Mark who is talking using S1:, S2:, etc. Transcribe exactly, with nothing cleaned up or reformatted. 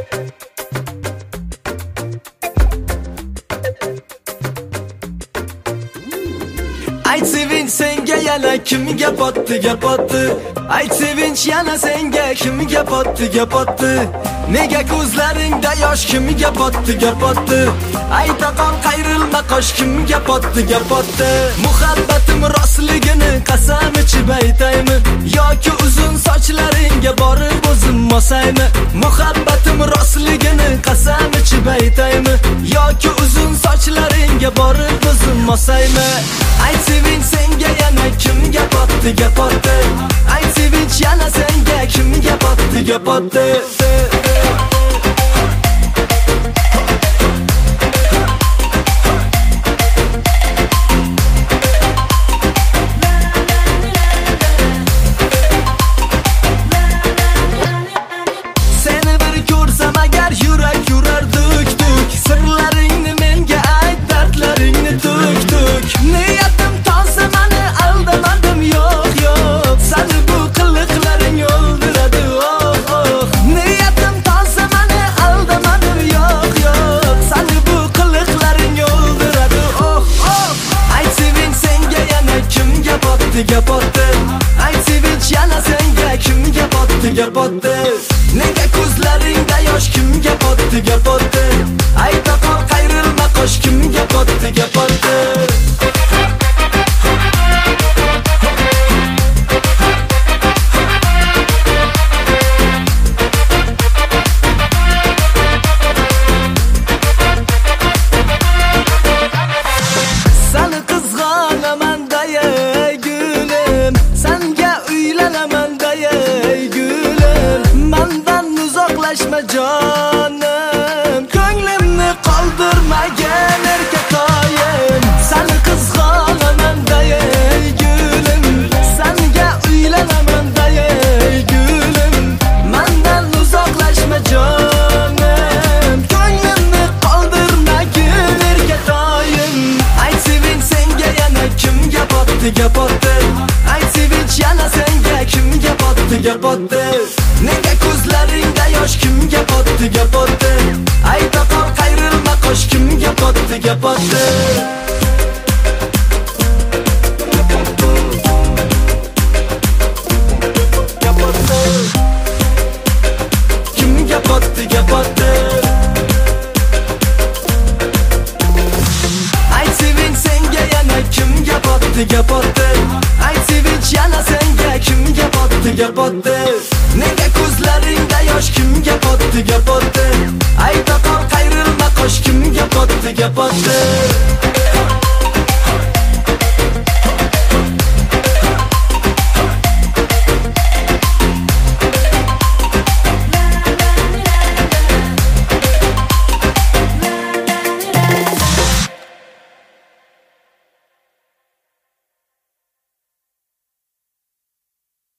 S1: Ayt sevinch senga yana kimga botdi gapotdi. Ayt sevinch yana senga kimga botdi gapotdi. Nega ko'zlaringda yosh kimga botdi gapotdi. Ayt aqon qayrilma qosh kimga botdi gapotdi. Muhabbatim rostligini qasam ichib aytaymi yoki uzun sochlaringga borib o'zim mosaymi. Muhabbatim rostligini qasam ichib aytaymi yoki uzun sochlaringga borib o'zim mosaymi. Ayt sevinch senga yana kimga botdi gapotdi. Ayt sevinch yana senga kimga botdi gapotdi. Seni bir ko'rsam agar yurak yurar duk duk. Sirlaringni menga ayt, dardlaringni duk duk. Niyatim toza, mani aldamadim yo'q yo'q. Seni bu qiliqlaring o'ldiradi oh oh. Niyatim toza, mani aldamadim yo'q yo'q. Seni bu qiliqlaring o'ldiradi oh oh. Ayt sevinch senga yana kimga botdi gapotdi. Ayt sevinch yana senga kimga botdi gapotdi. Nega ko'zlaringda yosh kimga botdi gapotdi. Ayt aqon qayrilma qosh kimga botdi gapotdi. Seni qizg'onaman ey gulim, senga uylanaman ey gulim. Mendan uzoqlashma jonim, ko'nglimni qoldirmagan erkatoyim. Seni qizg'onaman ey gulim, senga uylanaman ey gulim. Mendan uzoqlashma jonim, ko'nglimni qoldirmagan erkatoyim. Ayt sevinch senga yana kimga botdi gapotdi. Ayt sevinch yana senga kimga botdi gapotdi. Nega ko'zlaringda yosh kimga botdi gapotdi. Ayt aqon qayrilma qosh kimga botdi gapotdi. Kimga botdi gapotdi. Ayt sevinch senga yana kimga botdi gapotdi. Ayt sevinch yana senga kimga botdi gapotdi. Nega ko'zlaringda yosh kimga botdi gapotdi. Ayt aqon qayrilma qosh kimga botdi gapotdi.